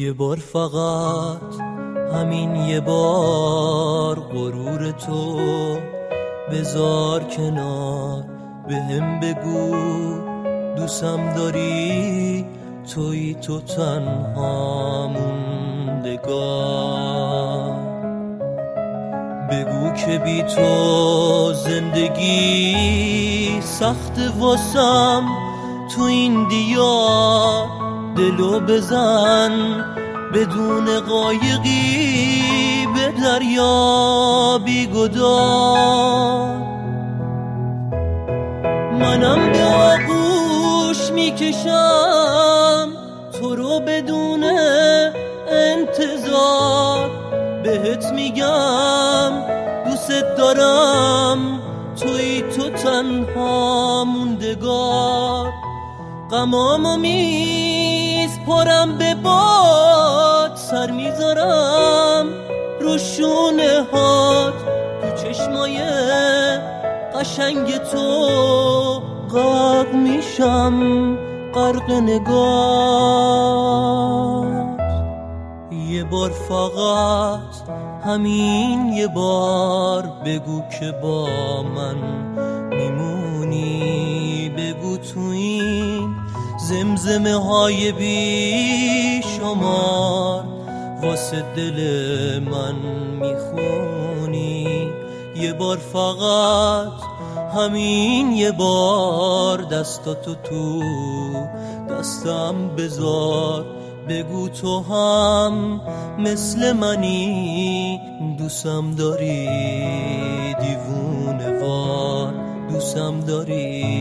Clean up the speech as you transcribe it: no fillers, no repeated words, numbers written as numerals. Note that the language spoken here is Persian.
یه بار فقط، همین یه بار، غرور تو بذار کنار، بهم بگو دوستم داری، تویی تو تنها موندگار. بگو که بی تو زندگی سخت واسم، تو این دیار دلو بزن، بدون قایقی به دریا بیگدار. منم به آغوش میکشم تو رو بدون انتظار، بهت میگم دوست دارم، توی تو تنها موندگار. غمامو میسپرم به باد، سر میذارم رو شونه هات، تو چشمای قشنگ تو غرق میشم، غرق نگات. یه بار فقط، همین یه بار، بگو که با من میمونی، بگو تو این زمزمه های بی شمار واسه دل من میخونی. یه بار فقط، همین یه بار، دستاتو تو دستم بذار، بگو تو هم مثل منی، دوستم داری دیوونه وار، دوستم داری